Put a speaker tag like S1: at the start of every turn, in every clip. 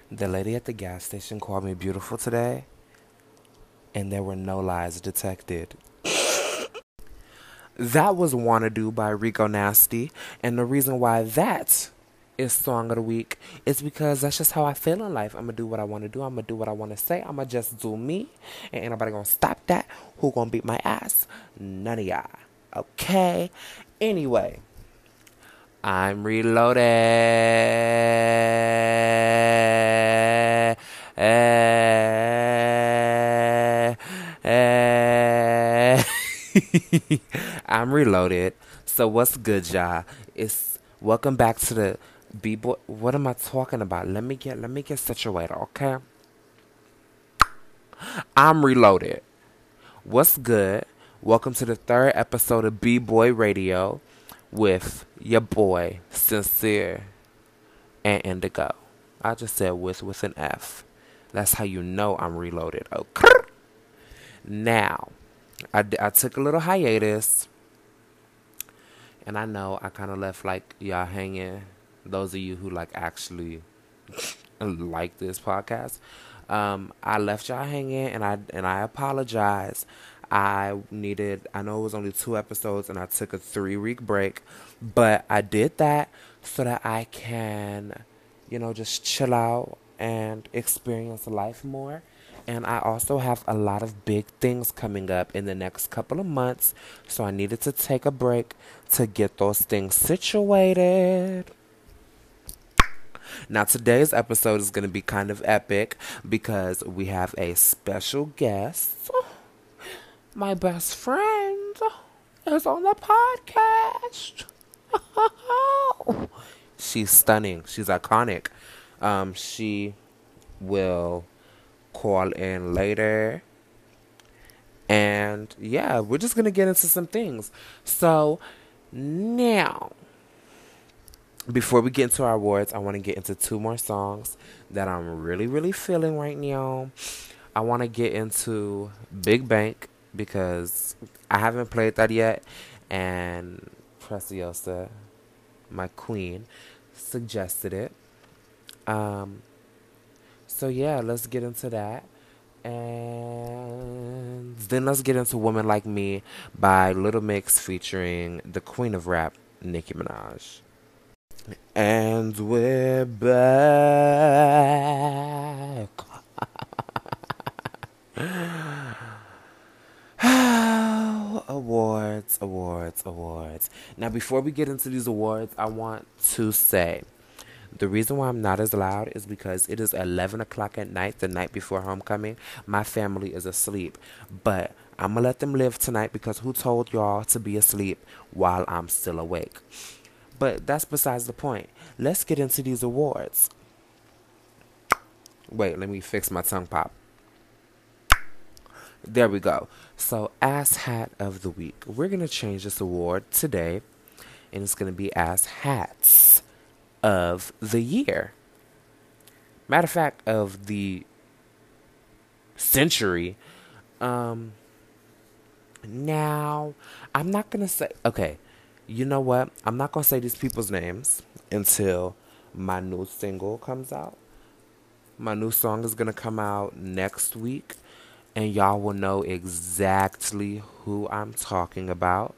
S1: The lady at the gas station called me beautiful today, and there were no lies detected. That was Wanna Do by Rico Nasty, and the reason why that is Song of the Week is because that's just how I feel in life. I'm gonna do what I wanna do, I'm gonna do what I wanna say, I'm gonna just do me, and ain't nobody gonna stop that. Who gonna beat my ass? None of y'all. Okay? Anyway, I'm reloaded. I'm reloaded. So what's good, y'all? It's welcome back to the B-boy. What am I talking about? Let me get situated, okay? I'm reloaded. What's good? Welcome to the third episode of B-Boy Radio with your boy Sincere and Indigo. I just said with an F. That's how you know I'm reloaded. Okay. Now, I took a little hiatus, and I know I kind of left like y'all hanging. Those of you who like actually like this podcast, I left y'all hanging, and I apologize. I know it was only 2 episodes, and I took a 3 week break, but I did that so that I can, just chill out and experience life more. And I also have a lot of big things coming up in the next couple of months, so I needed to take a break to get those things situated. Now, today's episode is going to be kind of epic because we have a special guest. My best friend is on the podcast. She's stunning. She's iconic. She will call in later. And yeah, we're just going to get into some things. So now, before we get into our awards, I want to get into 2 more songs that I'm really, really feeling right now. I want to get into Big Bank because I haven't played that yet. And Preciosa, my queen, suggested it. So yeah, let's get into that. And then let's get into Woman Like Me by Little Mix featuring the queen of rap, Nicki Minaj. And we're back. Awards, awards, awards. Now, before we get into these awards, I want to say the reason why I'm not as loud is because it is 11 o'clock at night, the night before homecoming. My family is asleep, but I'm going to let them live tonight because who told y'all to be asleep while I'm still awake? But that's besides the point. Let's get into these awards. Wait, let me fix my tongue pop. There we go. So, Ass Hat of the Week. We're going to change this award today, and it's going to be Ass Hats of the Year. Matter of fact, of the century. Now, I'm not going to say... Okay, you know what? I'm not going to say these people's names until my new single comes out. My new song is going to come out next week, and y'all will know exactly who I'm talking about.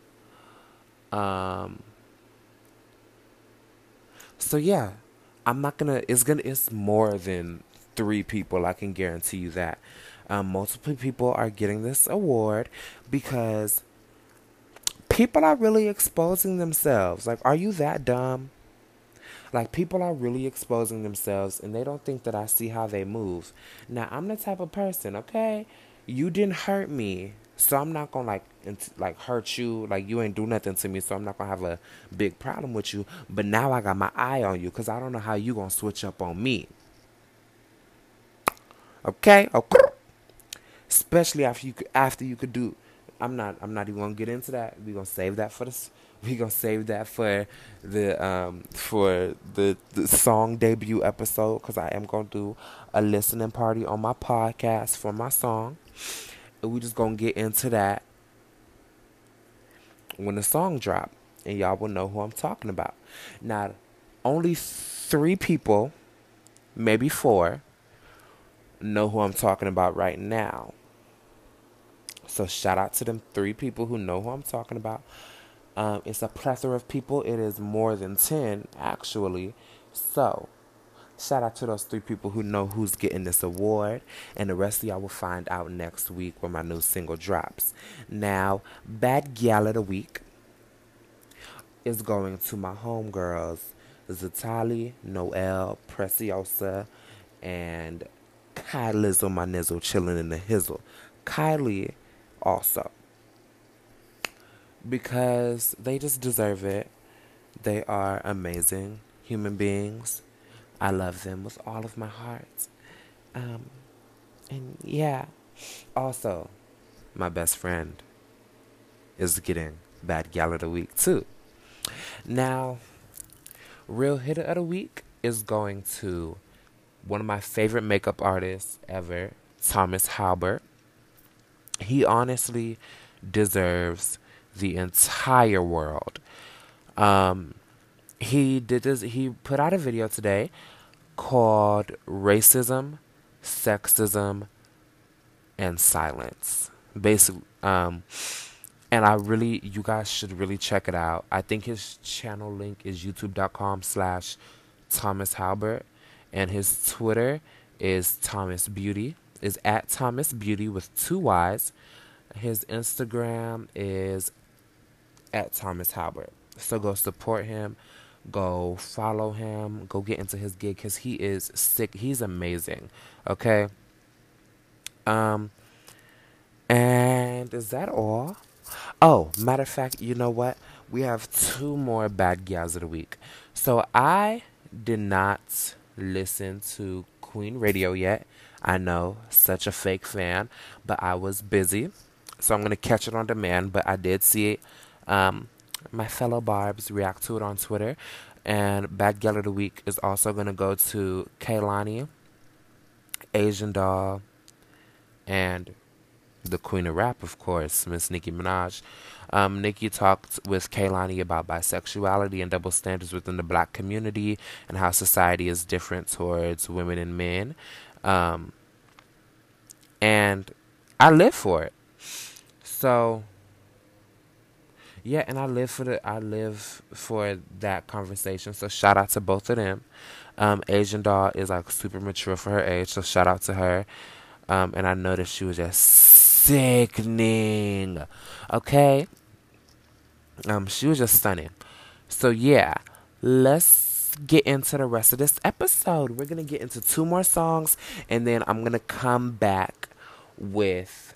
S1: So yeah, I'm not gonna. It's more than 3 people. I can guarantee you that. Multiple people are getting this award because people are really exposing themselves. Like, are you that dumb? Like, people are really exposing themselves, and they don't think that I see how they move. Now, I'm the type of person, okay? You didn't hurt me, so I'm not gonna like hurt you. Like, you ain't do nothing to me, so I'm not gonna have a big problem with you. But now I got my eye on you, cause I don't know how you gonna switch up on me. Okay, okay. Especially after you could do. I'm not even gonna get into that. We gonna save that for this. We gonna save that for the song debut episode, because I am gonna do a listening party on my podcast for my song. And we just gonna get into that when the song drop, and y'all will know who I'm talking about. Now, only 3 people maybe 4 know who I'm talking about right now. So shout out to them 3 people who know who I'm talking about. It's a plethora of people. It is more than 10, actually. So shout out to those 3 people who know who's getting this award. And the rest of y'all will find out next week when my new single drops. Now, Bad Gal of the Week is going to my homegirls, Zatali, Noelle, Preciosa, and Kylie's my nizzle chilling in the hizzle. Kylie also. Because they just deserve it. They are amazing human beings. I love them with all of my heart. And yeah. Also, my best friend is getting Bad Gal of the Week too. Now, Real Hitter of the Week is going to one of my favorite makeup artists ever, Thomas Halbert. He honestly deserves the entire world. He did this. He put out a video today called "Racism, Sexism, and Silence." Basically, and you guys should really check it out. I think his channel link is youtube.com/Thomas Halbert, and his Twitter is Thomas Beauty. Is at Thomas Beauty with 2 Y's. His Instagram is at Thomas Halbert. So go support him. Go follow him. Go get into his gig because he is sick. He's amazing. Okay. And is that all? Oh, matter of fact, you know what? We have 2 more Bad Gals of the Week. So I did not listen to Queen Radio yet. I know, such a fake fan, but I was busy. So I'm going to catch it on demand, but I did see it. My fellow Barbs react to it on Twitter. And Bad Gal of the Week is also going to go to Kehlani, Asian Doll, and the Queen of Rap, of course, Miss Nicki Minaj. Nicki talked with Kehlani about bisexuality and double standards within the black community and how society is different towards women and men. And I live for it. So yeah, and I live for that conversation. So shout out to both of them. Asian Doll is like super mature for her age, so shout out to her. And I noticed she was just sickening. Okay? She was just stunning. So yeah, let's get into the rest of this episode. We're gonna get into 2 more songs, and then I'm gonna come back with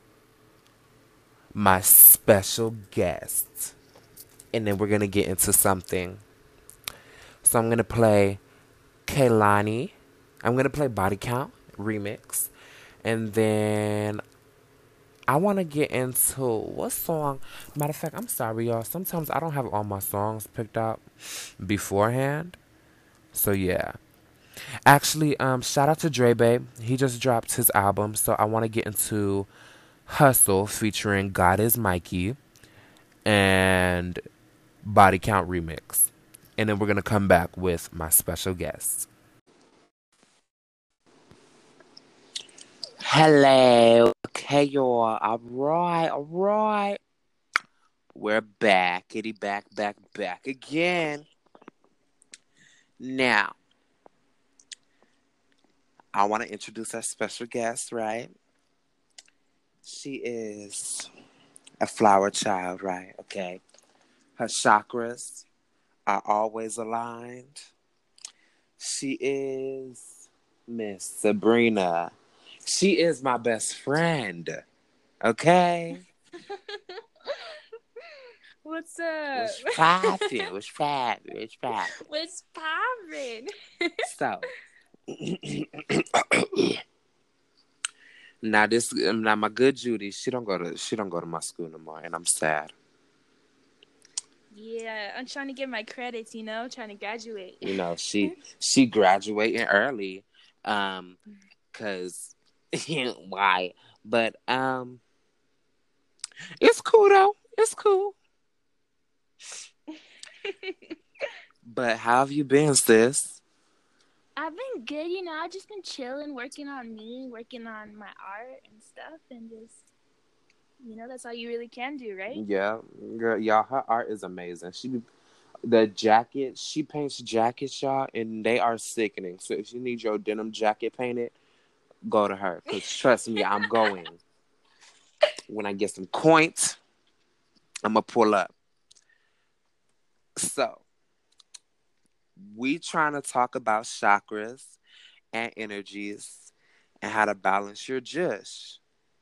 S1: my special guest. And then we're gonna get into something. So I'm gonna play Kehlani. I'm gonna play Body Count remix. And then I want to get into what song. Matter of fact, I'm sorry, y'all. Sometimes I don't have all my songs picked out beforehand. So yeah. Actually, shout out to Dre Babe. He just dropped his album. So I want to get into Hustle featuring God is Mikey and Body Count remix. And then we're going to come back with my special guest. Hello. Okay, y'all. All right. We're back. Kitty back again. Now, I want to introduce our special guest, right? She is a flower child, right? Okay. Her chakras are always aligned. She is Miss Sabrina. She is my best friend. Okay?
S2: What's up?
S1: What's poppin'?
S2: What's poppin'?
S1: So, now my good Judy, she don't go to my school no more, and I'm sad.
S2: Yeah, I'm trying to get my credits, trying to graduate.
S1: She graduating early, cause why? But it's cool though. It's cool. But how have you been, sis?
S2: I've been good, you know. I've just been chilling, working on me, working on my art and stuff, and just, that's all you really can do, right?
S1: Yeah, girl, y'all, her art is amazing. The jacket, she paints jackets, y'all, and they are sickening. So if you need your denim jacket painted, go to her. Cause trust me, I'm going. When I get some coins, I'm gonna pull up. So we trying to talk about chakras and energies and how to balance your jush.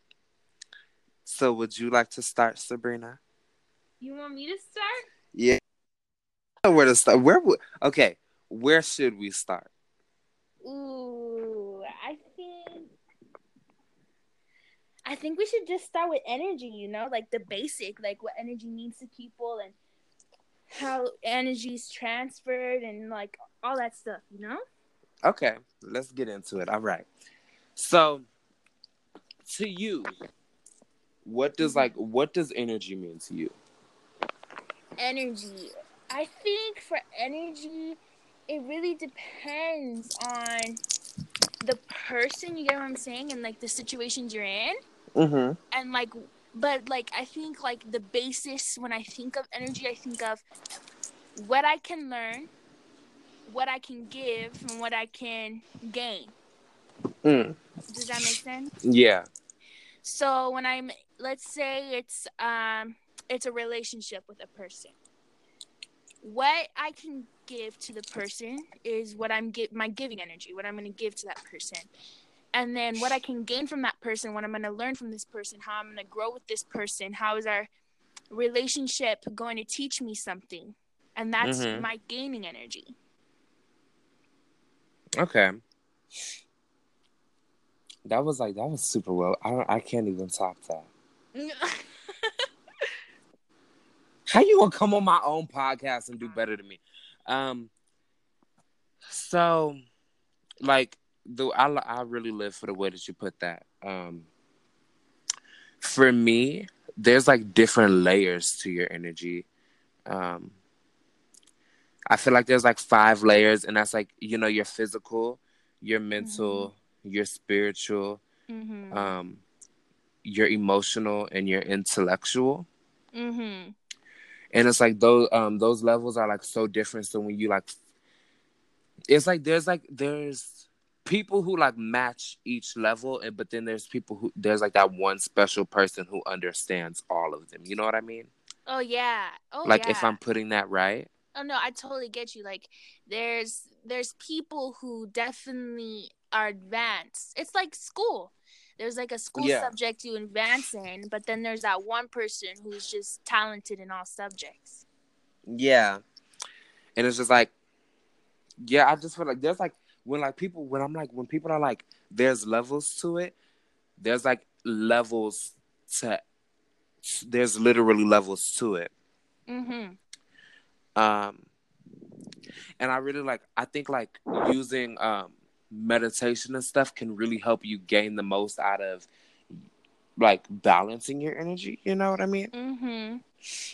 S1: So would you like to start, Sabrina?
S2: You want me to start?
S1: Yeah. Where to start? Okay, where should we start?
S2: Ooh, I think we should just start with energy, like the basic, like what energy means to people and how energy is transferred and like all that stuff.
S1: Okay, let's get into it. All right. So to you, what does energy mean to you?
S2: Energy. I think for energy, it really depends on the person, you get what I'm saying, and like the situations you're in.
S1: Mm-hmm.
S2: And like, but like, I think like the basis when I think of energy, I think of what I can learn, what I can give, and what I can gain.
S1: Mm.
S2: Does that make sense?
S1: Yeah.
S2: So when let's say it's a relationship with a person. What I can give to the person is what my giving energy, what I'm going to give to that person. And then what I can gain from that person, what I'm going to learn from this person, how I'm going to grow with this person, how is our relationship going to teach me something? And that's
S1: Mm-hmm.
S2: my gaining energy.
S1: Okay. That was super well. I can't even top that. How you gonna come on my own podcast and do better than me? Um. So, like, I really live for the way that you put that. For me, there's like different layers to your energy. Um, I feel like there's like 5 layers, and that's like your physical, your
S2: Mm-hmm.
S1: mental, your spiritual,
S2: Mm-hmm.
S1: um, your emotional, and your intellectual.
S2: Mm-hmm.
S1: And it's like those levels are like so different. So when you like, it's like there's people who like match each level, and but then there's like that one special person who understands all of them. You know what I mean?
S2: Oh yeah. Oh
S1: Like if
S2: yeah.
S1: I'm putting that right.
S2: Oh no, I totally get you. Like there's people who definitely are advanced. It's like school. There's like a school
S1: Yeah.
S2: subject you advance in, but then there's that one person who's just talented in all subjects.
S1: Yeah. And it's just like, yeah, I just feel like there's like when people are like there's levels to it, there's like levels to there's literally levels to it.
S2: Mhm.
S1: Um and I think like using meditation and stuff can really help you gain the most out of like balancing your energy, you know what I mean?
S2: Mhm.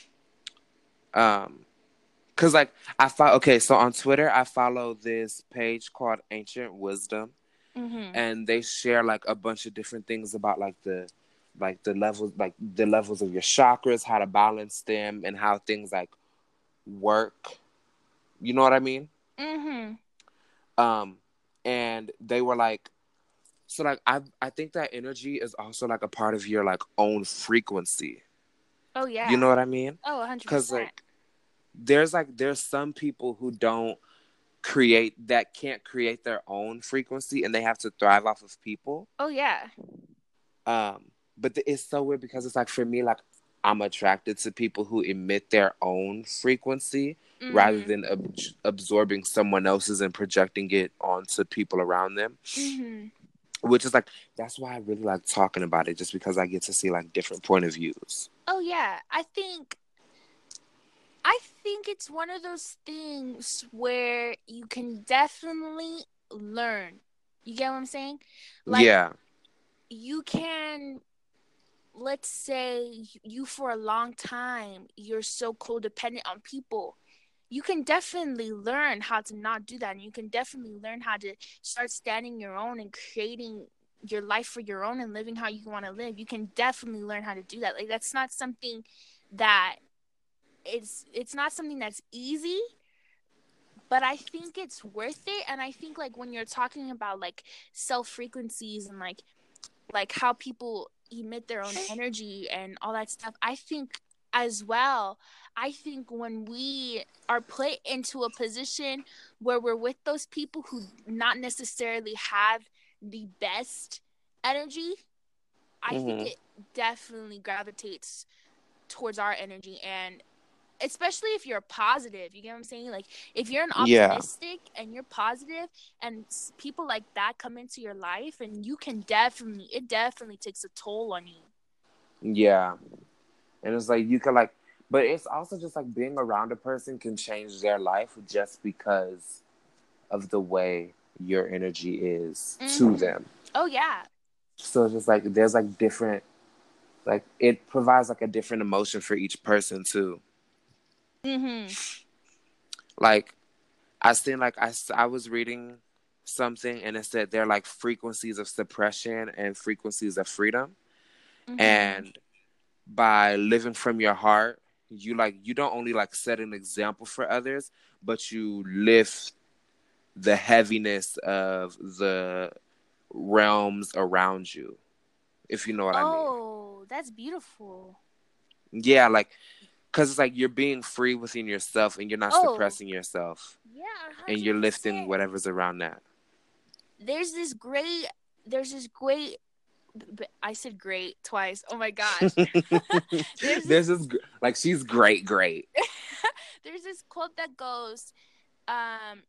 S1: Um cuz like I follow okay, so on Twitter I follow this page called Ancient Wisdom,
S2: Mhm.
S1: and they share like a bunch of different things about like the levels of your chakras, how to balance them, and how things like work. You know what I mean?
S2: Mhm.
S1: Um, and they were like, so like I think that energy is also like a part of your like own frequency.
S2: Oh
S1: You
S2: yeah.
S1: know what I mean?
S2: Oh,
S1: Because
S2: 100%.
S1: like there's some people who can't create their own frequency, and they have to thrive off of people.
S2: Oh yeah.
S1: But it's so weird because it's like for me, like I'm attracted to people who emit their own frequency rather
S2: Mhm.
S1: than absorbing someone else's and projecting it onto people around them.
S2: Mhm.
S1: Which is like that's why I really like talking about it, just because I get to see like different point of views.
S2: Oh yeah. I think it's one of those things where you can definitely learn. You get what I'm saying? Like
S1: Yeah,
S2: you can, let's say you for a long time you're so codependent on people. you can definitely learn how to not do that. And you can definitely learn how to start standing your own and creating your life for your own and living how you want to live. You can definitely learn how to do that. Like, that's not something that it's not something that's easy, but I think it's worth it. And I think, like, when you're talking about like self frequencies and like how people emit their own energy and all that stuff, I think as well, I think when we are put into a position where we're with those people who not necessarily have the best energy, I think
S1: Mm-hmm.
S2: it definitely gravitates towards our energy. And especially if you're positive, you get what I'm saying? Like, if you're an
S1: Yeah.
S2: optimistic and you're positive and people like that come into your life, and you can definitely, it definitely takes a toll on you.
S1: Yeah. And it's like you can like, but it's also just like being around a person can change their life just because of the way your energy is to
S2: Mm-hmm.
S1: them.
S2: Oh yeah.
S1: So it's just like there's like different, like it provides like a different emotion for each person too.
S2: Mm-hmm.
S1: Like I seen like I was reading something and it said they're like frequencies of suppression and frequencies of freedom.
S2: Mm-hmm.
S1: And by living from your heart, you don't only like set an example for others, but you lift the heaviness of the realms around you, if you know what I mean.
S2: Oh, that's beautiful.
S1: Yeah, like because it's like you're being free within yourself and you're not
S2: Oh
S1: suppressing yourself
S2: yeah,
S1: and you're lifting
S2: 100%.
S1: whatever's around that.
S2: There's this great, there's this great, I said great twice, oh my gosh. there's this
S1: There's this like she's great, great.
S2: there's this quote that goes, um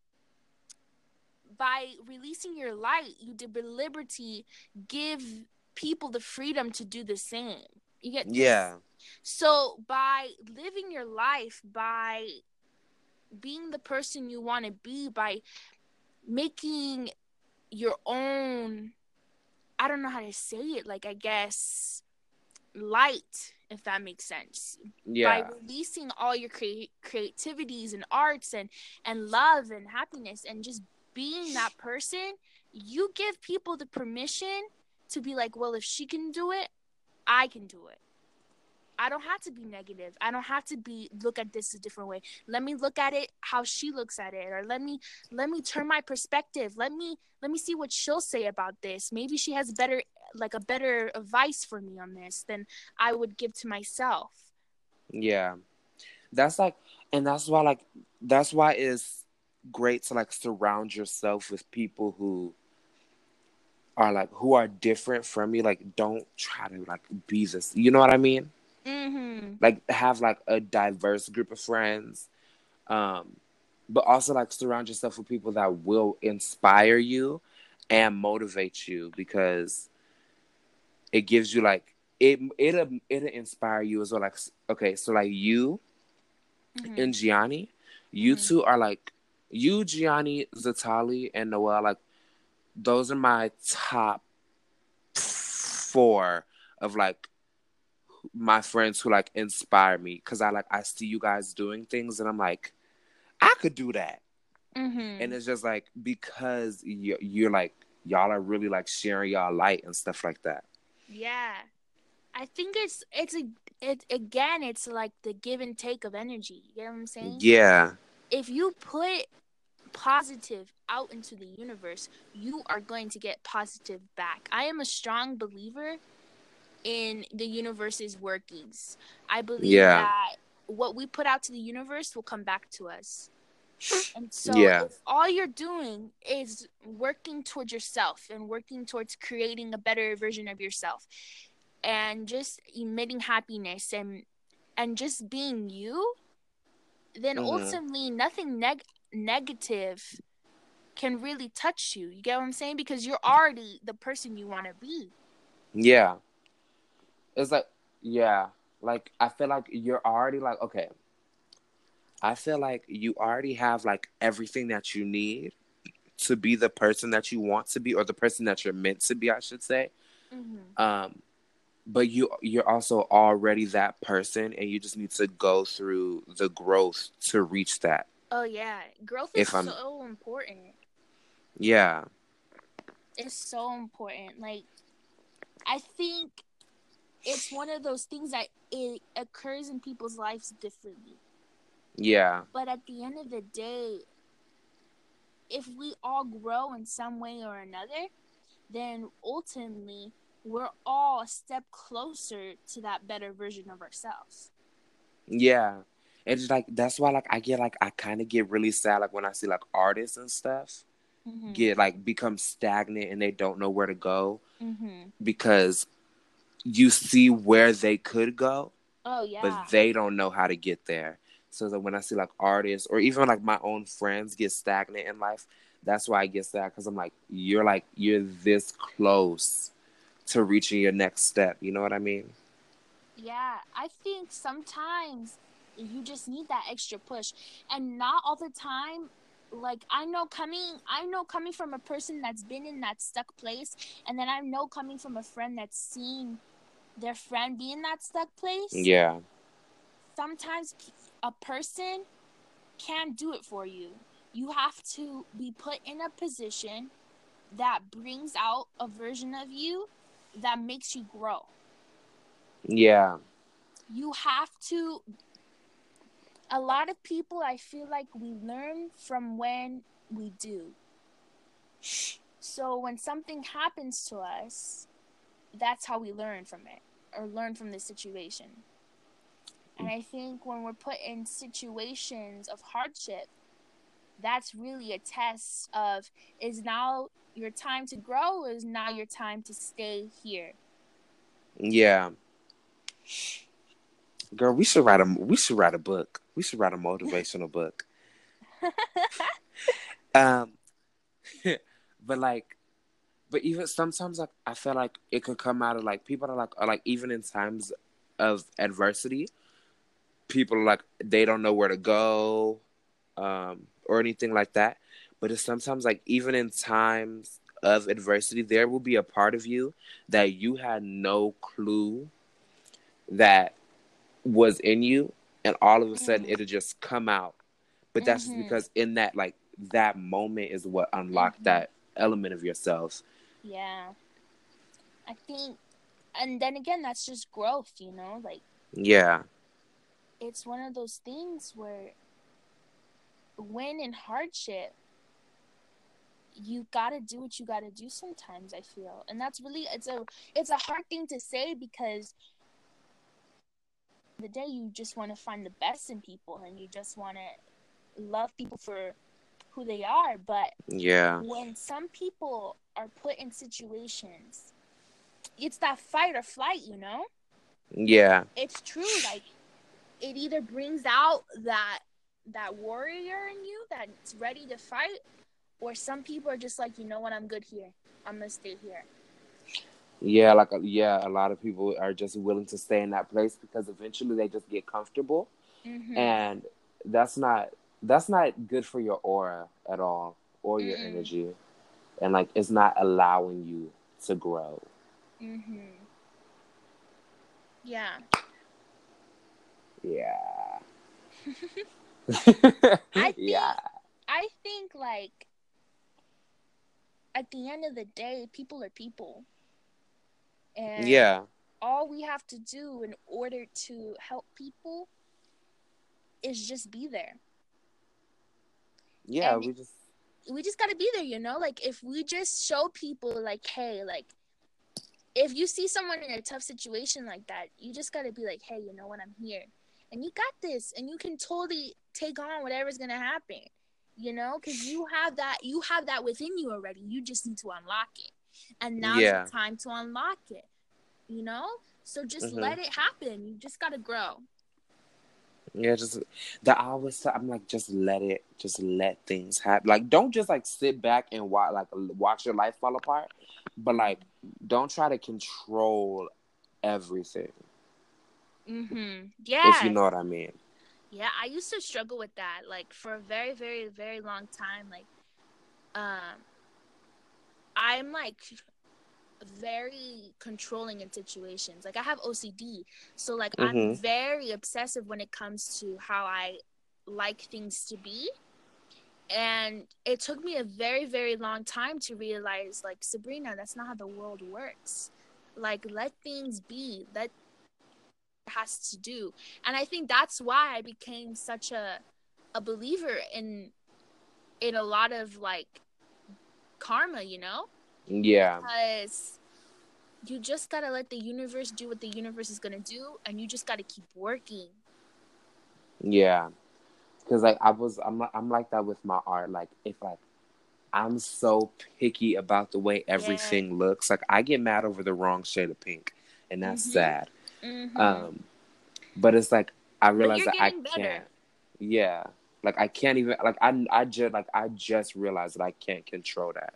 S2: by releasing your light, you liberty, give people the freedom to do the same. You get this?
S1: Yeah.
S2: So by living your life, by being the person you want to be, by making your own, I don't know how to say it, like, I guess, light, if that makes sense. By
S1: Yeah.
S2: releasing all your creativities and arts and love and happiness and just being that person, you give people the permission to be like, well, if she can do it, I can do it. I don't have to be negative. I don't have to be look at this a different way. Let me look at it how she looks at it, or let me turn my perspective. Let me see what she'll say about this. Maybe she has a better advice for me on this than I would give to myself.
S1: Yeah. That's like, and that's why it's great to like surround yourself with people who are different from you. Like, don't try to like be this. You know what I mean?
S2: Mhm.
S1: Like, have like a diverse group of friends, um, but also like surround yourself with people that will inspire you and motivate you because it gives you like it'll inspire you as well. Like, okay, so like you
S2: Mhm.
S1: and Gianni, you
S2: Mhm.
S1: two are like you, Gianni, Zatali, and Noel. Like those are my top four of like my friends who like inspire me because I see you guys doing things and I'm like I could do that, and
S2: Mhm.
S1: it's just like because you're like y'all are really like sharing y'all light and stuff like that.
S2: Yeah. I think it again, it's like the give and take of energy. You get what I'm saying?
S1: Yeah.
S2: If you put positive out into the universe, you are going to get positive back. I am a strong believer in the universe's workings. I believe
S1: Yeah.
S2: that what we put out to the universe will come back to us. And so,
S1: Yeah.
S2: if all you're doing is working towards yourself and working towards creating a better version of yourself and just emitting happiness and just being you, then
S1: Hmm.
S2: ultimately nothing negative can really touch you. You get what I'm saying? Because you're already the person you want to be.
S1: Yeah. It's like, yeah, like I feel like you're already like, okay, I feel like you already have like everything that you need to be the person that you want to be or the person that you're meant to be, I should say.
S2: Mm-hmm.
S1: Um, but you're also already that person and you just need to go through the growth to reach that.
S2: Oh yeah, growth is
S1: If I'm,
S2: so important.
S1: yeah,
S2: It's so important. Like, I think it's one of those things that it occurs in people's lives differently.
S1: yeah,
S2: But at the end of the day, if we all grow in some way or another, then ultimately we're all a step closer to that better version of ourselves.
S1: yeah. It's like that's why like I kind of get really sad like when I see like artists and stuff
S2: Mhm.
S1: get like become stagnant and they don't know where to go
S2: Mhm.
S1: because you see where they could go,
S2: Oh
S1: but
S2: yeah.
S1: they don't know how to get there. So that when I see like artists or even like my own friends get stagnant in life, that's why I get sad because I'm like you're this close to reaching your next step. You know what I mean?
S2: Yeah, I think sometimes you just need that extra push, and not all the time. Like, I know coming from a person that's been in that stuck place, and then I know coming from a friend that's seen their friend be in that stuck place.
S1: Yeah,
S2: Sometimes a person can't do it for you. You have to be put in a position that brings out a version of you that makes you grow.
S1: yeah,
S2: You have to, a lot of people, I feel like we learn from when we do. So when something happens to us, that's how we learn from it or learn from the situation. And I think when we're put in situations of hardship, that's really a test of, is now your time to grow or is now your time to stay here?
S1: yeah. Girl, we should write a book. We should write a motivational book. Um, but like, but even sometimes like I feel like it could come out of like people are like even in times of adversity, people are like they don't know where to go, or anything like that. But it's sometimes like even in times of adversity, there will be a part of you that you had no clue that was in you, and all of a sudden
S2: Mm.
S1: it'll just come out. But that's just
S2: Mhm.
S1: because in that like that moment is what unlocked
S2: Mhm.
S1: that element of yourself.
S2: Yeah. I think, and then again, that's just growth, you know? Like,
S1: Yeah,
S2: it's one of those things where when in hardship, you gotta do what you gotta do sometimes, I feel. And that's really, it's a hard thing to say because the day you just want to find the best in people and you just want to love people for who they are. But
S1: yeah,
S2: when some people are put in situations, it's that fight or flight, you know?
S1: yeah,
S2: It's true. Like, it either brings out that warrior in you that's ready to fight, or some people are just like, you know what, I'm good here. I'm gonna stay here.
S1: yeah. Like yeah, a lot of people are just willing to stay in that place because eventually they just get comfortable,
S2: Mm-hmm.
S1: and that's not that's not good for your aura at all or your
S2: Mm-mm.
S1: energy, and like it's not allowing you to grow.
S2: Mm-hmm. Yeah.
S1: Yeah.
S2: I
S1: Yeah.
S2: think I think like at the end of the day, people are people. And
S1: Yeah.
S2: all we have to do in order to help people is just be there.
S1: Yeah,
S2: And
S1: we just
S2: we just got to be there, you know? Like, if we just show people like, hey, like, if you see someone in a tough situation like that, you just got to be like, hey, you know what, I'm here. And you got this, and you can totally take on whatever's going to happen. You know, cuz you have that within you already. You just need to unlock it. And now's the
S1: yeah.
S2: time to unlock it, you know? So just
S1: Mhm.
S2: let it happen. You just got to grow.
S1: Yeah, just the hours. I'm like, just let things happen. Like, don't just like sit back and watch your life fall apart. But like, don't try to control everything.
S2: Mhm.
S1: If you
S2: Yes.
S1: know what I mean.
S2: Yeah, I used to struggle with that like for a very very very long time. Like, um I'm like very controlling in situations. Like, I have OCD. So like I'm
S1: Mhm.
S2: very obsessive when it comes to how I like things to be. And it took me a very, very long time to realize, like, Sabrina, that's not how the world works. Like, let things be. Let has to do. And I think that's why I became such a believer in a lot of like karma, you know?
S1: Yeah.
S2: Because you just gotta let the universe do what the universe is gonna do, and you just gotta keep working.
S1: Yeah. Because like I'm like that with my art. Like if like I'm so picky about the way everything looks. Like I get mad over the wrong shade of pink, and that's sad. But it's like I realize that I can't. Yeah, like I can't even like I just realized that I can't control that.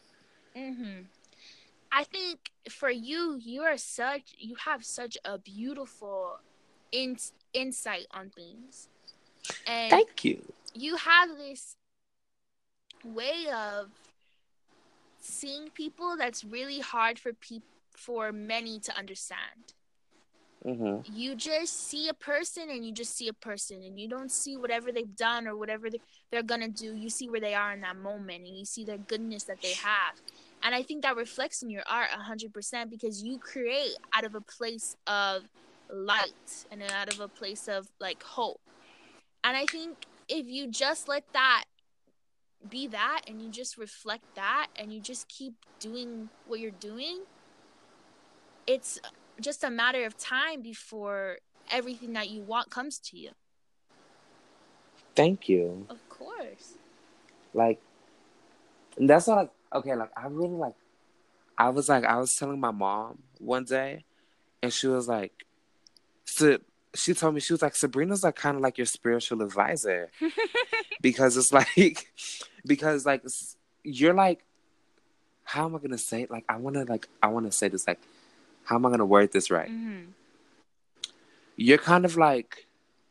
S2: I think for you, you have such a beautiful insight on things, and
S1: thank you.
S2: You have this way of seeing people that's really hard for many to understand. You just see a person and you just see a person, and you don't see whatever they've done or whatever they're gonna do. You see where they are in that moment, and you see their goodness that they have. And I think that reflects in your art 100%, because you create out of a place of light and out of a place of like hope. And I think if you just let that be that, and you just reflect that, and you just keep doing what you're doing, it's just a matter of time before everything that you want comes to you.
S1: Thank you.
S2: Of course.
S1: Like, that's not like, okay, like, I really like, I was telling my mom one day, and she was like, so she told me, she was like, Sabrina's like kind of like your spiritual advisor. Because it's like, because like, you're like, how am I going to say it? Like, I want to say this, like, how am I going to word this right? You're kind of like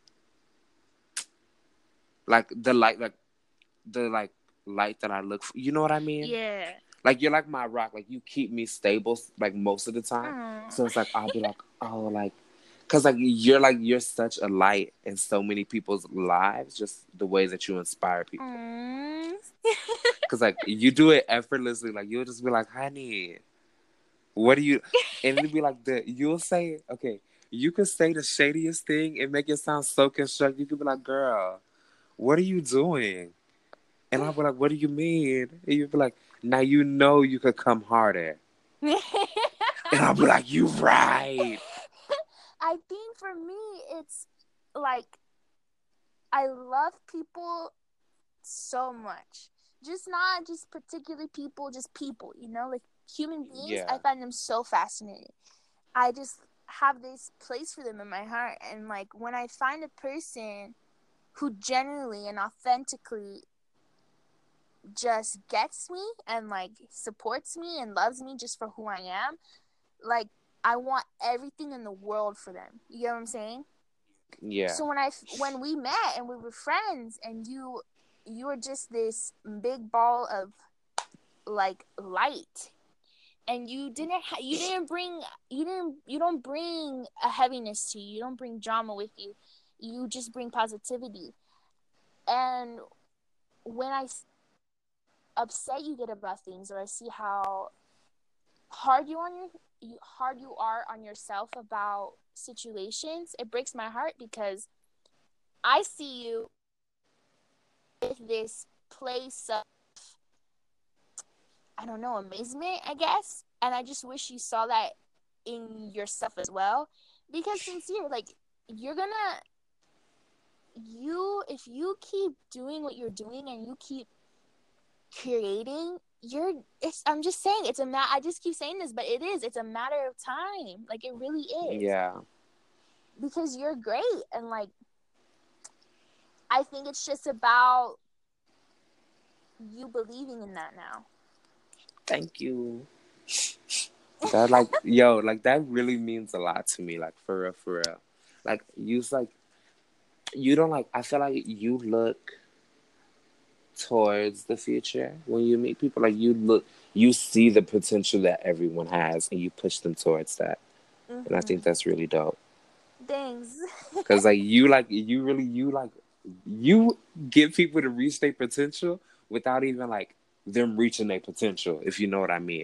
S1: the light, like the like light that I look for. You know what I mean?
S2: Yeah.
S1: Like you're like my rock. Like you keep me stable, like most of the time.
S2: Aww.
S1: So it's like I'll be like, oh, like, cause like you're such a light in so many people's lives. Just the ways that you inspire people. Cause like you do it effortlessly. Like you'll just be like, honey, what do you? And it'll be like you'll say, okay, you could say the shadiest thing and make it sound so constructive. You could be like, girl, what are you doing? And I'll be like, what do you mean? And you'll be like, now you know you could come harder. And I'll be like, you right.
S2: I think for me, it's like, I love people so much. Just not just particular people, just people, you know? Like human beings, yeah. I find them so fascinating. I just have this place for them in my heart. And like when I find a person who genuinely and authentically just gets me and like supports me and loves me just for who I am, like I want everything in the world for them. You get what I'm saying?
S1: Yeah.
S2: So when we met and we were friends, and you were just this big ball of like light, and you don't bring a heaviness to you. You don't bring drama with you. You just bring positivity. And when I upset you get about things, or I see how hard you are on yourself about situations, it breaks my heart, because I see you with this place of, I don't know, amazement, I guess. And I just wish you saw that in yourself as well. Because sincere, like, if you keep doing what you're doing and you keep creating, I'm just saying, I just keep saying this, but it's a matter of time. Like, it really is.
S1: Yeah.
S2: Because you're great. And like, I think it's just about you believing in that now.
S1: Thank you. That like, yo, like that really means a lot to me. Like for real, for real. Like you don't like. I feel like you look towards the future when you meet people. Like you see the potential that everyone has, and you push them towards that. And I think that's really dope.
S2: Thanks.
S1: Because like you You get people to reach their potential without even like them reaching their potential, if you know what I mean.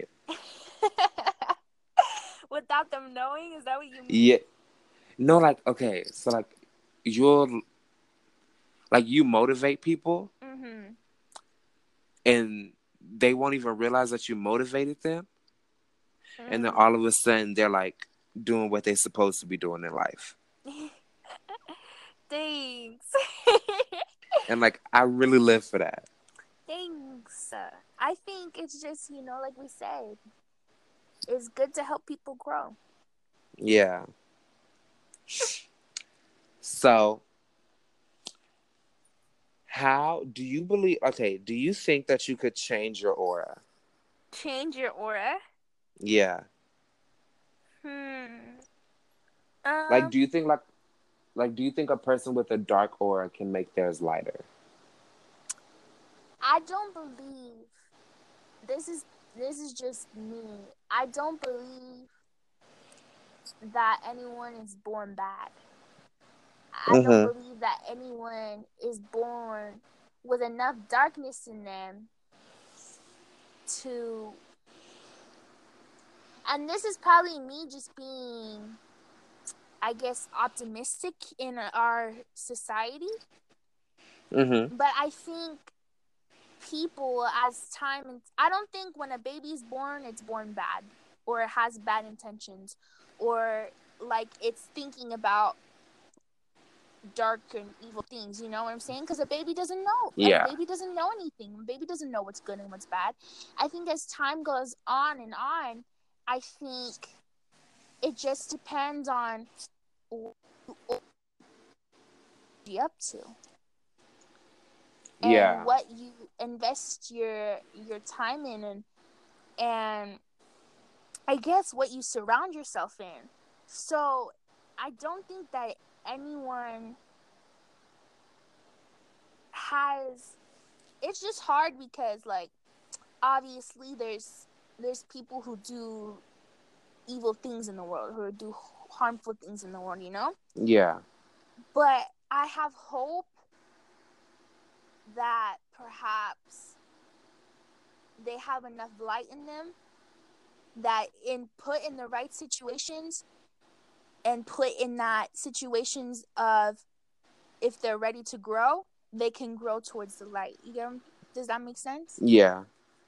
S2: Without them knowing, is that what you mean?
S1: Yeah. No, like, okay, so like you'll like you motivate people
S2: Mm-hmm.
S1: and they won't even realize that you motivated them, and then
S2: Mm.
S1: all of a sudden they're like doing what they're supposed to be doing in life.
S2: Thanks.
S1: And like I really live for that.
S2: Thanks. I think it's just, like we said, it's good to help people grow.
S1: Yeah. So how do you believe, okay, do you think that you could change your aura?
S2: Change your aura?
S1: Yeah.
S2: Hmm.
S1: Like
S2: Um,
S1: do you think do you think a person with a dark aura can make theirs lighter?
S2: I don't believe this is this is just me. I don't believe that anyone is born bad. I don't
S1: Mm-hmm.
S2: believe that anyone is born with enough darkness in them to, and this is probably me just being, I guess, optimistic in our society,
S1: Mm-hmm.
S2: but I think people, as time, I don't think when a baby's born it's born bad or it has bad intentions or like it's thinking about dark and evil things, you know what I'm saying? Because a baby doesn't know. A
S1: Yeah.
S2: baby doesn't know anything. A baby doesn't know what's good and what's bad. I think as time goes on and on, I think it just depends on what you're up to and
S1: Yeah.
S2: what you invest your time in, and I guess what you surround yourself in. So I don't think that anyone has, it's just hard because like obviously there's people who do evil things in the world, who do harmful things in the world,
S1: Yeah.
S2: but I have hope that perhaps they have enough light in them that in put in the right situations and put in that situations of, if they're ready to grow, they can grow towards the light. Does that make sense?
S1: Yeah.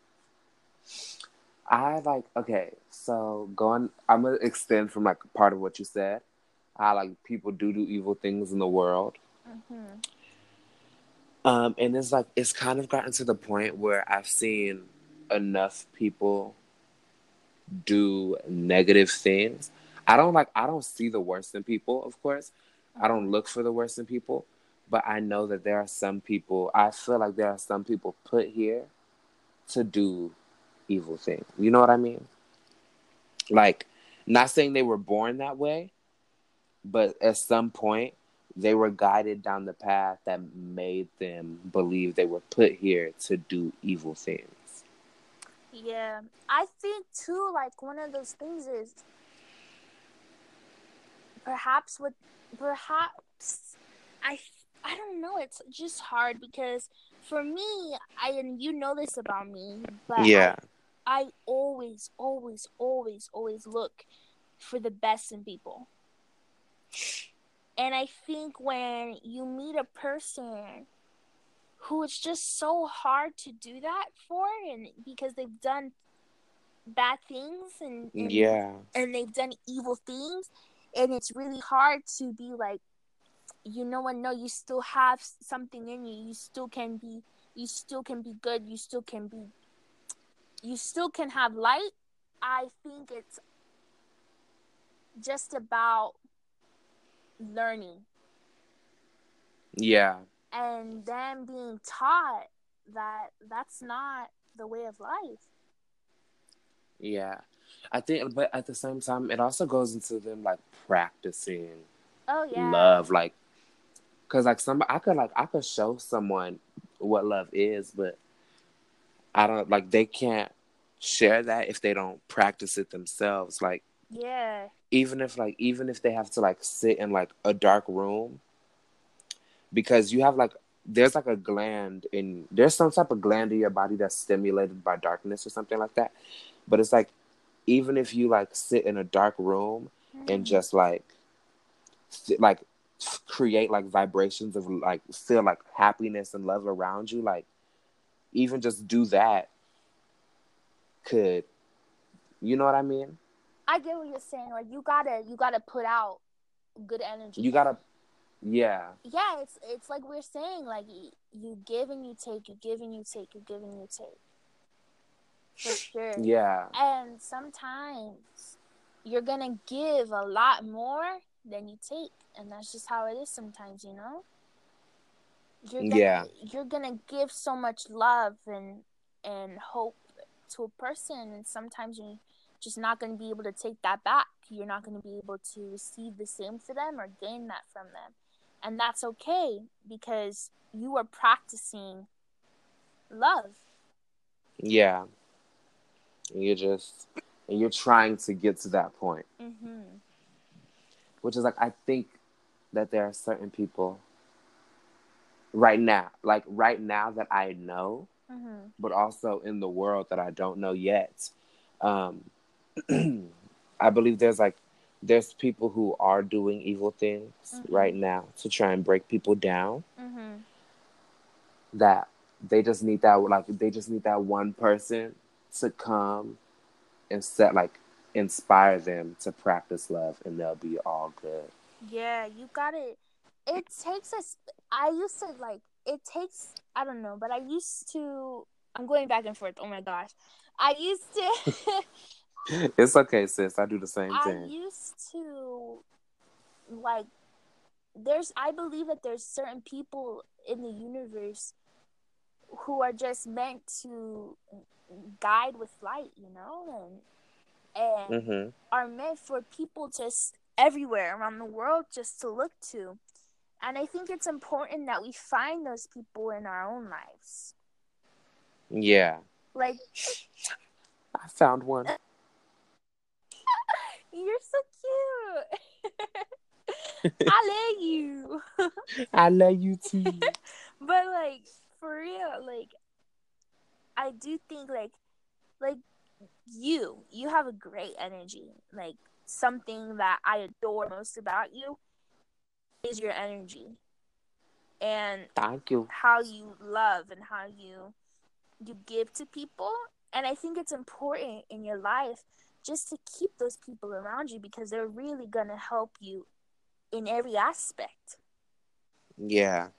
S1: I like, okay, so going, I'm gonna extend from like part of what you said. How like people do evil things in the world.
S2: Mm-hmm.
S1: And it's like it's kind of gotten to the point where I've seen enough people do negative things. I don't see the worst in people, of course. I don't
S2: Mm-hmm.
S1: look for the worst in people, but I know that there are some people, I feel like there are some people put here to do evil things. You know what I mean? Like, not saying they were born that way, but at some point they were guided down the path that made them believe they were put here to do evil things.
S2: Yeah, I think too. Like one of those things is perhaps with perhaps I I don't know. It's just hard because for me, and you know this about me, but
S1: Yeah.
S2: I always, always, always, always look for the best in people. And I think when you meet a person who it's just so hard to do that for, and because they've done bad things
S1: Yeah.
S2: and they've done evil things, and it's really hard to be like, and no, you still have something in you. You still can be good. You still can have light. I think it's just about learning
S1: Yeah.
S2: and then being taught that that's not the way of life.
S1: Yeah. I think, but at the same time, it also goes into them like practicing
S2: Oh yeah.
S1: love. Like, cause like I could show someone what love is, but I don't like they can't share that if they don't practice it themselves. Like,
S2: Yeah.
S1: even if they have to like sit in like a dark room because you have like there's like a gland in there's some type of gland in your body that's stimulated by darkness or something like that. But it's like even if you like sit in a dark room and
S2: Mm-hmm.
S1: just like create like vibrations of like feel like happiness and love around you, like even just do that could, you know what I mean?
S2: I get what you're saying. Like you gotta put out good energy.
S1: You gotta, yeah,
S2: Yeah, it's like we're saying, like you give and you take, you give and you take, you give and you take. For sure.
S1: yeah,
S2: And sometimes you're gonna give a lot more than you take, and that's just how it is sometimes, you know? You're gonna
S1: yeah,
S2: you're gonna give so much love and hope to a person, and sometimes you're just not gonna be able to take that back. You're not gonna be able to receive the same for them or gain that from them. And that's okay because you are practicing love.
S1: yeah. And you're trying to get to that point,
S2: Mm-hmm.
S1: which is like I think that there are certain people right now that I know,
S2: Mm-hmm.
S1: but also in the world that I don't know yet. Um, I believe there's people who are doing evil things
S2: Mm-hmm.
S1: right now to try and break people down.
S2: Mm-hmm.
S1: That they just need that one person to come and inspire them to practice love, and they'll be all good.
S2: Yeah, you got it. It takes us. I used to like. It takes. I don't know, but I used to. I'm going back and forth. Oh my gosh, I used to.
S1: It's okay, sis. I do the same
S2: I
S1: thing.
S2: used to like. There's. I believe that there's certain people in the universe who are just meant to guide with light, you know, and
S1: Mhm.
S2: are meant for people just everywhere around the world just to look to. And I think it's important that we find those people in our own lives.
S1: Yeah.
S2: Like,
S1: I found one.
S2: you're so cute. I love you.
S1: I love you too.
S2: But like for real, like I do think like you have a great energy. Like something that I adore most about you is your energy and
S1: Thank you.
S2: how you love and how you give to people. And I think it's important in your life just to keep those people around you because they're really gonna help you in every aspect.
S1: Yeah.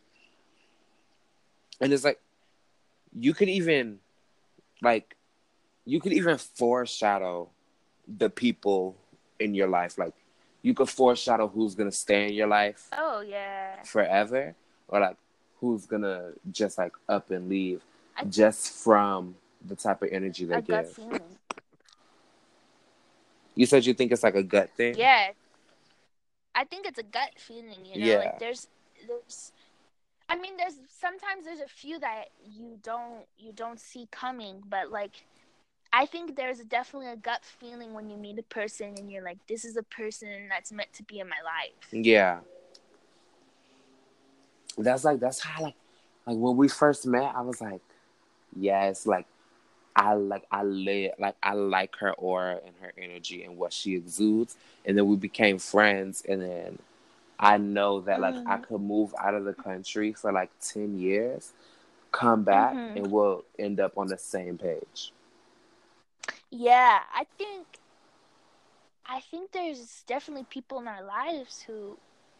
S1: And it's like you could even like you could even foreshadow the people in your life. Like you could foreshadow who's gonna stay in your life
S2: Oh yeah.
S1: forever, or like who's gonna just like up and leave,
S2: I
S1: just from the type of energy they
S2: a gut
S1: give.
S2: feeling.
S1: You said you think it's like a gut thing.
S2: Yeah. I think it's a gut feeling, you know, like
S1: Yeah,
S2: there's I mean there's a few that you don't see coming, but like I think there's definitely a gut feeling when you meet a person and you're like, this is a person that's meant to be in my life.
S1: yeah. That's how like when we first met, I was like, yes, I like her aura and her energy and what she exudes, and then we became friends, and then I know that like I
S2: Mm.
S1: could move out of the country for like 10 years, come back,
S2: Mhm.
S1: and we'll end up on the same page.
S2: Yeah, I think there's definitely people in our lives who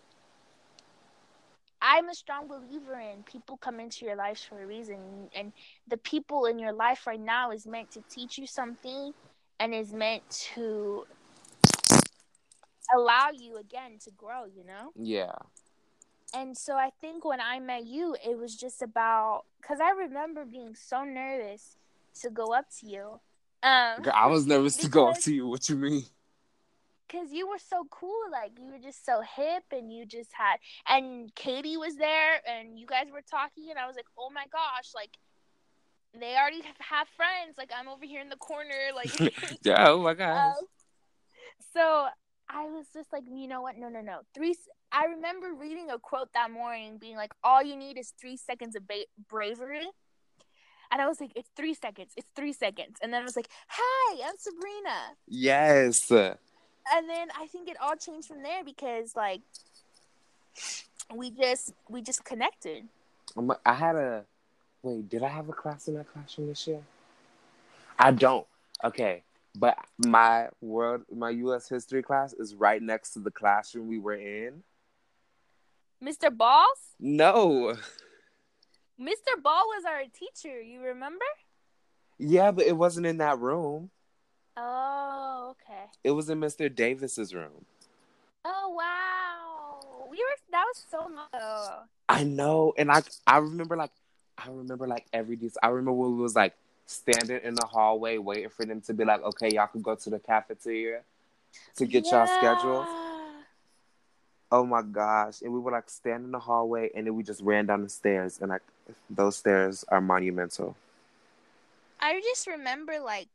S2: I'm a strong believer in people come into your lives for a reason, and the people in your life right now is meant to teach you something and is meant to allow you again to grow, you know?
S1: Yeah.
S2: And so I think when I met you, it was just about because I remember being so nervous to go up to you, um,
S1: Girl, I was nervous to go up
S2: because
S1: to you. What you mean?
S2: you were so cool, like you were just so hip, and you just had, and Katie was there, and you guys were talking, and I was like, oh my gosh, like they already have friends, like I'm over here in the corner, like,
S1: Yeah. Oh my gosh.
S2: um, so I was just like, you know what? No. I remember reading a quote that morning being like, all you need is 3 seconds of bravery. And I was like, it's 3 seconds. It's 3 seconds. And then I was like, hi, I'm Sabrina.
S1: Yes.
S2: And then I think it all changed from there because like we just connected.
S1: I had a wait. Did I have a class in that classroom this year? I don't. Okay, but my U.S. history class is right next to the classroom we were in.
S2: Mr. Balls?
S1: No.
S2: Mr. Ball was our teacher. You remember?
S1: Yeah, but it wasn't in that room.
S2: Oh, okay.
S1: It was in Mr. Davis's room.
S2: Oh wow, that was so long ago.
S1: I know, and I remember like every day. I remember when we was like standing in the hallway waiting for them to be like, okay, y'all can go to the cafeteria to get y'all schedules. Oh my gosh. And we would like stand in the hallway and then we just ran down the stairs, and like those stairs are monumental.
S2: I just remember like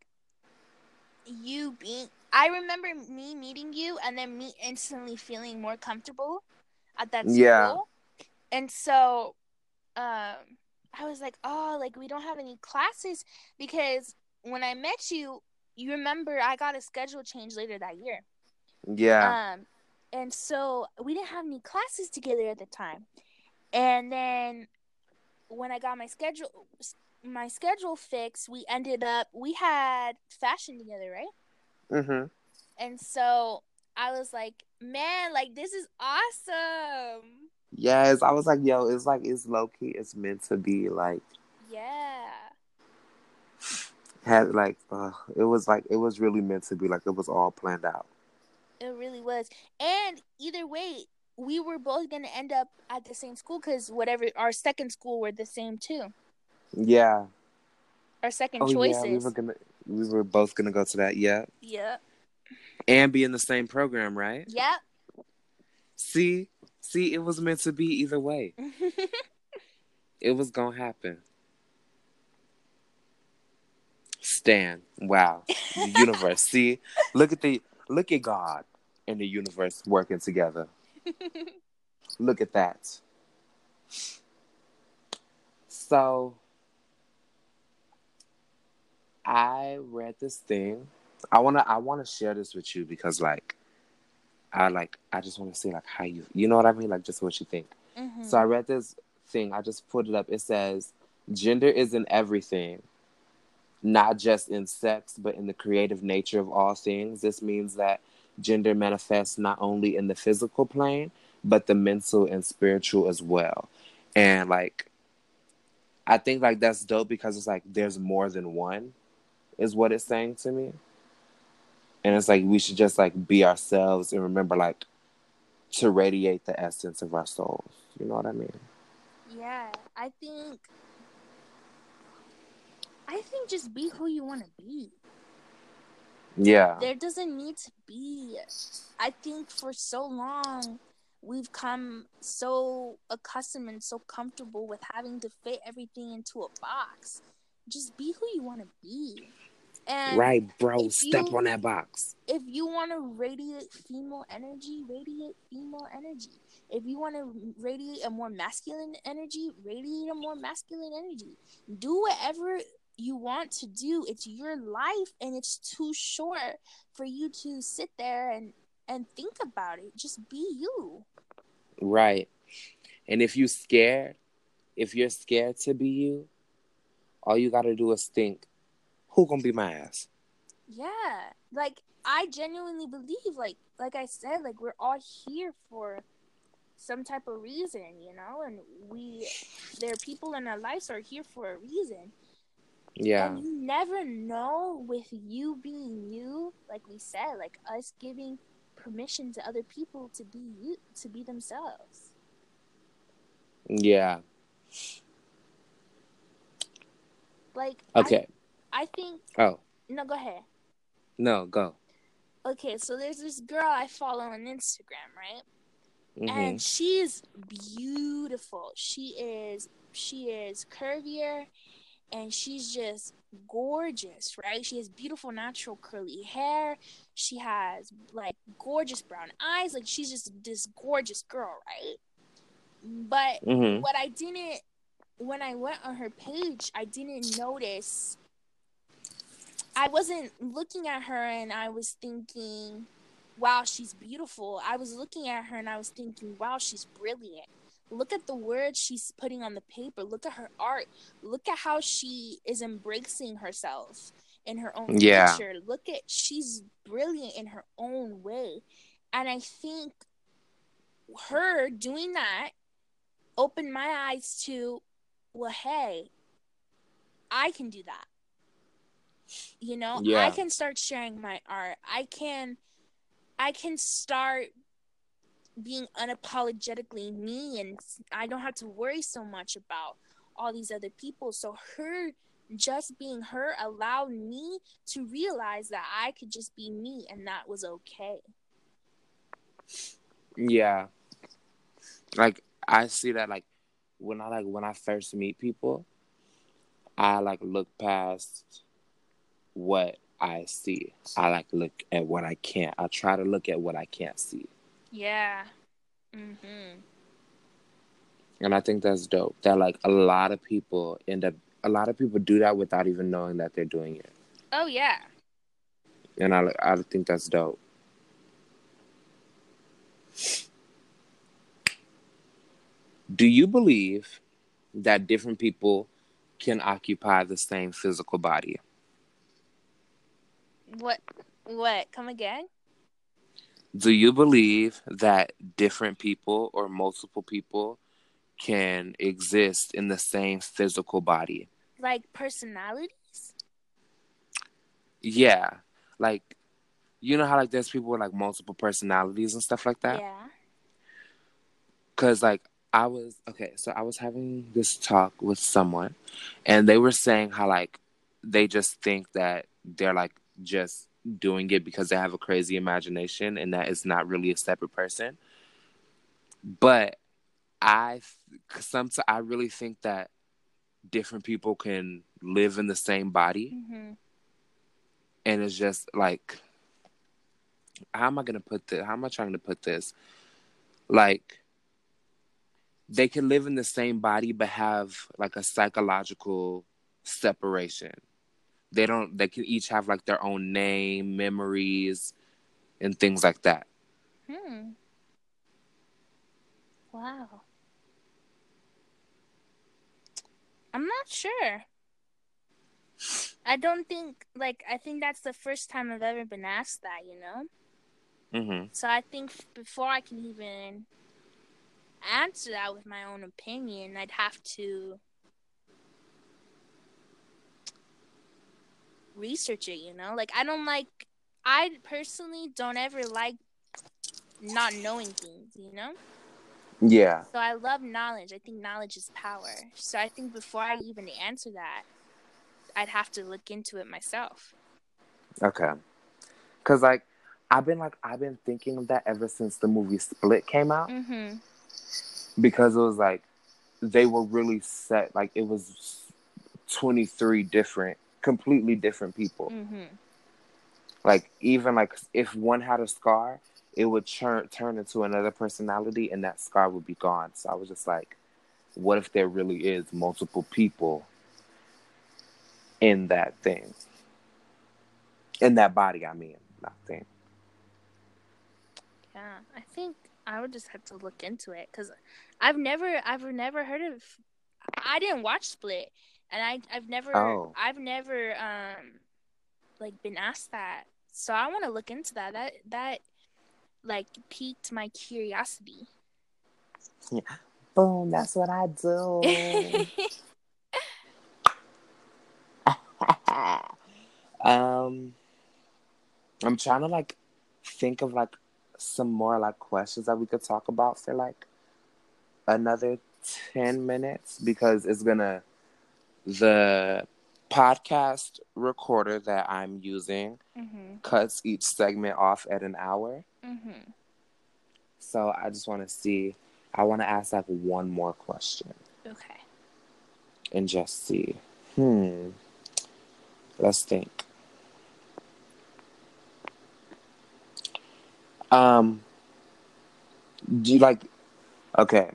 S2: I remember me meeting you and then me instantly feeling more comfortable at that school.
S1: Yeah.
S2: And so I was like, oh, like we don't have any classes because when I met you, you remember I got a schedule change later that year.
S1: Yeah.
S2: And so we didn't have any classes together at the time. And then when I got my schedule fixed, we had fashion together, right?
S1: Mm-hmm.
S2: And so I was like, man, like this is awesome.
S1: Yes, I was like, yo, it's low key, it's meant to be. Like,
S2: yeah,
S1: had like it was really meant to be. Like, it was all planned out.
S2: it really was. And either way, we were both gonna end up at the same school because whatever our second school were the same too.
S1: Yeah.
S2: Our second
S1: Yeah,
S2: choices.
S1: we were both gonna go to that. Yeah.
S2: Yep.
S1: And be in the same program, right?
S2: Yep.
S1: See, it was meant to be either way. It was gonna happen. Stan, wow, the universe. See, look at God and the universe working together. Look at that. So, I read this thing. I wanna share this with you because I just want to see like how you know what I mean, like just what you think.
S2: Mm-hmm.
S1: So I read this thing. I just put it up. It says, "Gender is in everything, not just in sex, but in the creative nature of all things. This means that gender manifests not only in the physical plane, but the mental and spiritual as well." And like, I think like that's dope because it's like there's more than one, is what it's saying to me. And it's like we should just like be ourselves and remember like to radiate the essence of our souls. You know what I mean?
S2: Yeah, I think just be who you want to be.
S1: Yeah.
S2: There doesn't need to be. I think for so long we've come so accustomed and so comfortable with having to fit everything into a box. Just be who you want to be. And
S1: right, bro. Step on that box.
S2: If you want to radiate female energy, radiate female energy. If you want to radiate a more masculine energy, radiate a more masculine energy. Do whatever you want to do. It's your life and it's too short for you to sit there and think about it. Just be you.
S1: Right. And if you're scared to be you, all you got to do is think, who gonna be my ass?
S2: Yeah. Like, I genuinely believe, like I said, like, we're all here for some type of reason, you know? And there are people in our lives who are here for a reason.
S1: Yeah.
S2: And you never know with you being you, like we said, like us giving permission to other people to be you, to be themselves.
S1: Yeah.
S2: Like,
S1: okay.
S2: I think...
S1: Oh.
S2: No, go ahead.
S1: No, go.
S2: Okay, so there's this girl I follow on Instagram, right?
S1: Mm-hmm.
S2: And she's beautiful. She is curvier and she's just gorgeous, right? She has beautiful natural curly hair. She has like gorgeous brown eyes. Like she's just this gorgeous girl, right? But
S1: Mm-hmm.
S2: what I didn't, when I went on her page, I didn't notice. I wasn't looking at her and I was thinking, wow, she's beautiful. I was looking at her and I was thinking, wow, she's brilliant. Look at the words she's putting on the paper. Look at her art. Look at how she is embracing herself in her own
S1: Yeah.
S2: nature. Look at, she's brilliant in her own way. And I think her doing that opened my eyes to, well, hey, I can do that. You know, I
S1: Yeah.
S2: can start sharing my art. I can start being unapologetically me, and I don't have to worry so much about all these other people. So her just being her allowed me to realize that I could just be me, and that was okay.
S1: Yeah. Like I see that like when I first meet people, I like look past what I see. I like look at what I can't. I try to look at what I can't see.
S2: Yeah. Mhm.
S1: And I think that's dope. That like a lot of people do that without even knowing that they're doing it.
S2: Oh yeah.
S1: And I think that's dope. Do you believe that different people can occupy the same physical body?
S2: What? What? Come again?
S1: Do you believe that different people or multiple people can exist in the same physical body?
S2: Like personalities?
S1: Yeah. Like, you know how like there's people with like multiple personalities and stuff like that?
S2: Yeah.
S1: Because like I was having this talk with someone and they were saying how like they just think that they're like just doing it because they have a crazy imagination and that it's not really a separate person. But sometimes I really think that different people can live in the same body,
S2: Mhm.
S1: and it's just like, how am I gonna put this? How am I trying to put this? Like, they can live in the same body but have like a psychological separation. They don't. They can each have like their own name, memories, and things like that.
S2: Hmm. Wow. I'm not sure. I don't think, like, I think that's the first time I've ever been asked that, you know?
S1: Mm-hmm.
S2: So I think before I can even answer that with my own opinion, I'd have to research it, you know? Like, I personally don't ever like not knowing things, you know?
S1: Yeah.
S2: So I love knowledge. I think knowledge is power. So I think before I even answer that, I'd have to look into it myself.
S1: Okay. Cause like I've been thinking of that ever since the movie Split came out.
S2: Mm-hmm.
S1: Because it was like they were really set. Like it was 23 different, completely different people.
S2: Mm-hmm.
S1: Like even like if one had a scar, it would turn into another personality, and that scar would be gone. So I was just like, what if there really is multiple people in that thing, in that body? I mean, not thing.
S2: Yeah, I think I would just have to look into it because I've never heard of. I didn't watch Split, and
S1: Oh,
S2: I've never like been asked that. So I want to look into that. That like piqued my curiosity.
S1: yeah. Boom! That's what I do. um, I'm trying to like think of like some more like questions that we could talk about for like another 10 minutes because the podcast recorder that I'm using
S2: Mhm.
S1: cuts each segment off at an hour.
S2: Mhm.
S1: So I just want to I want to ask like one more question
S2: Okay.
S1: and just see. Hmm. Let's think. Um, do you like, okay,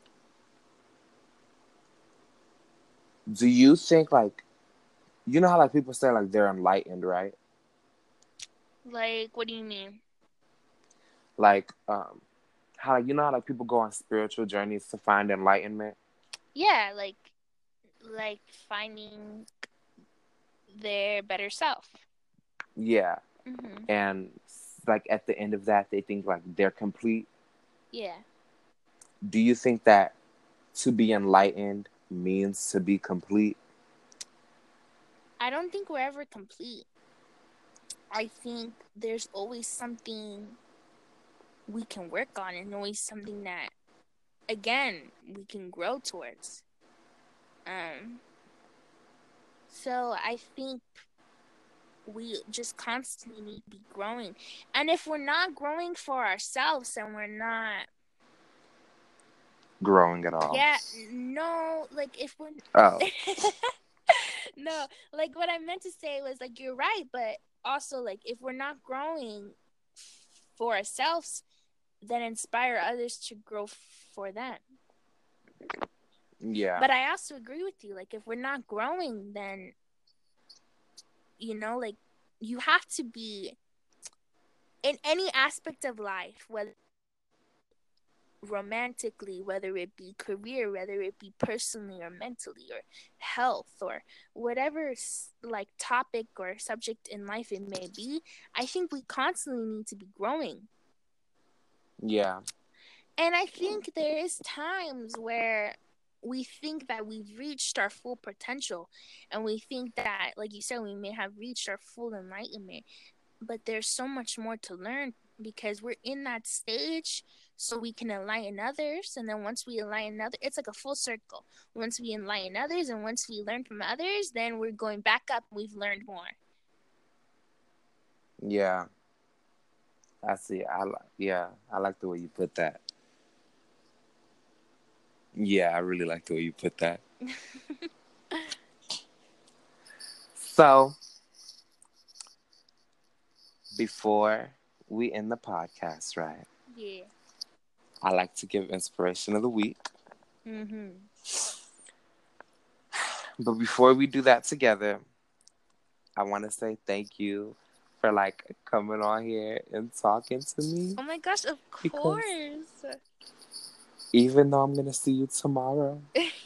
S1: do you think like, you know how like people say like they're enlightened, right?
S2: Like, what do you mean?
S1: Like, how like, you know how like people go on spiritual journeys to find enlightenment?
S2: Yeah, like finding their better self.
S1: Yeah.
S2: Mhm.
S1: And like at the end of that, they think like they're complete.
S2: Yeah.
S1: Do you think that to be enlightened means to be complete?
S2: I don't think we're ever complete. I think there's always something we can work on and always something that again we can grow towards. Um so I think we just constantly need to be growing. And if we're not growing for ourselves and we're not
S1: Growing at all?
S2: yeah, no, like if we're
S1: Oh,
S2: no, like what I meant to say was like you're right, but also like if we're not growing for ourselves, then inspire others to grow for them.
S1: yeah,
S2: But I also agree with you. Like if we're not growing, then like you have to be in any aspect of life, whether romantically, whether it be career, whether it be personally or mentally or health or whatever like topic or subject in life it may be, I think we constantly need to be growing.
S1: yeah,
S2: And I think there is times where we think that we've reached our full potential and we think that, like you said, we may have reached our full enlightenment, but there's so much more to learn because we're in that stage so we can enlighten others. And then once we enlighten others, it's like a full circle. Once we enlighten others and once we learn from others, then we're going back up. We've learned more.
S1: yeah. I see. Yeah, I like the way you put that. Yeah, I really like the way you put that. So, before we end the podcast, right?
S2: Yeah.
S1: I like to give inspiration of the week.
S2: Mm-hmm.
S1: But before we do that together, I want to say thank you for like coming on here and talking to me
S2: Oh my gosh, of
S1: because
S2: course.
S1: even though I'm going to see you tomorrow,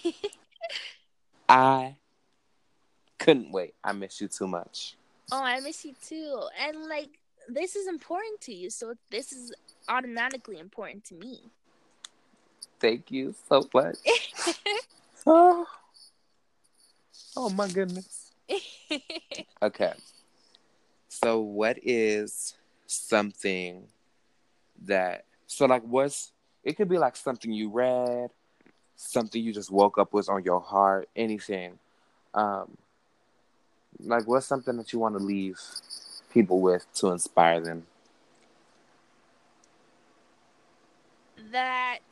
S1: I couldn't wait. I miss you too much.
S2: Oh, I miss you too. And like, this is important to you, so this is automatically important to me.
S1: Thank you so much. Oh, oh my goodness. Okay. So what is something that so like what's it could be like something you read, something you just woke up with on your heart, anything. Um like what's something that you want to leave people with to inspire them?
S2: That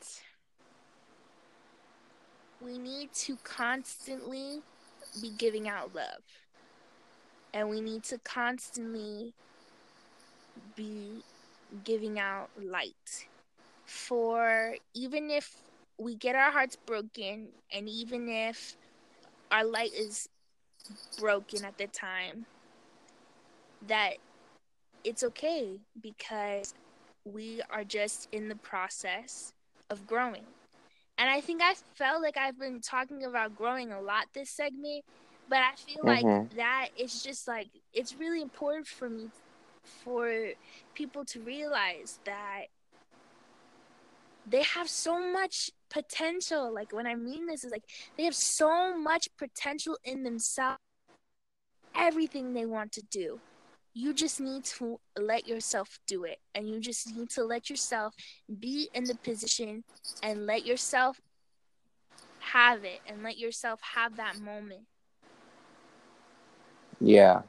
S2: we need to constantly be giving out love. And we need to constantly be giving out light. For even if we get our hearts broken, and even if our light is broken at the time, that it's okay because we are just in the process of growing. And I think I felt like I've been talking about growing a lot this segment, but I feel like
S1: Mhm.
S2: that it's just like it's really important for me for people to realize that they have so much potential. Like when I mean this is like they have so much potential in themselves, everything they want to do. You just need to let yourself do it. And you just need to let yourself be in the position and let yourself have it and let yourself have that moment.
S1: Yeah.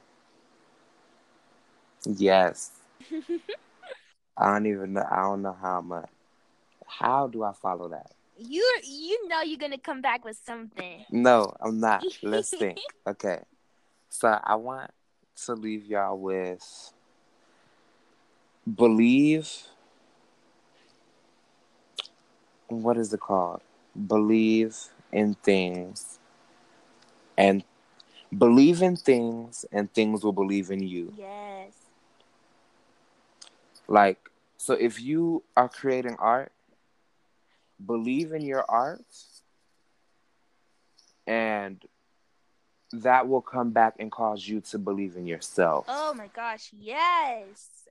S1: Yes. I don't even know. I don't know how much. How do I follow that?
S2: You know you're gonna come back with something.
S1: No, I'm not. Let's think. Okay. So I want to leave y'all with believe. What is it called? Believe in things and believe in things and things will believe in you.
S2: Yes.
S1: Like, so if you are creating art, believe in your art and that will come back and cause you to believe in yourself.
S2: Oh my gosh, yes.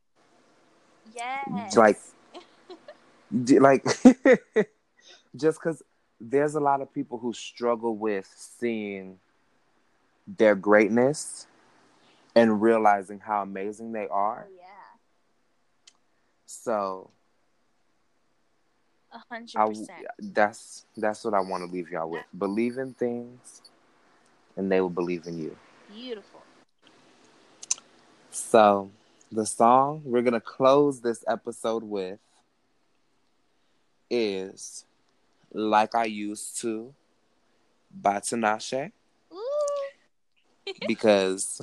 S1: Like,
S2: Yes.
S1: like just because there's a lot of people who struggle with seeing their greatness and realizing how amazing they are.
S2: Oh yeah.
S1: So
S2: 100%.
S1: that's what I want to leave y'all with. Believe in things and they will believe in you.
S2: Beautiful.
S1: So the song we're gonna close this episode with is Like I Used To by Tinashe.
S2: Ooh.
S1: Because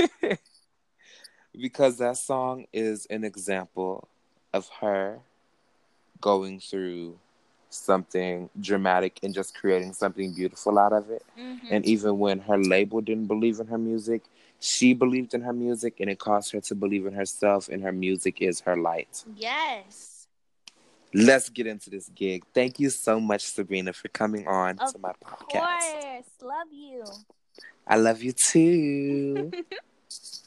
S1: because that song is an example of her going through something dramatic and just creating something beautiful out of it.
S2: Mm-hmm.
S1: And even when her label didn't believe in her music, she believed in her music and it caused her to believe in herself, and her music is her light.
S2: Yes.
S1: Let's get into this gig. Thank you so much, Sabrina, for coming on
S2: Of
S1: to my podcast.
S2: course. Love you.
S1: I love you too.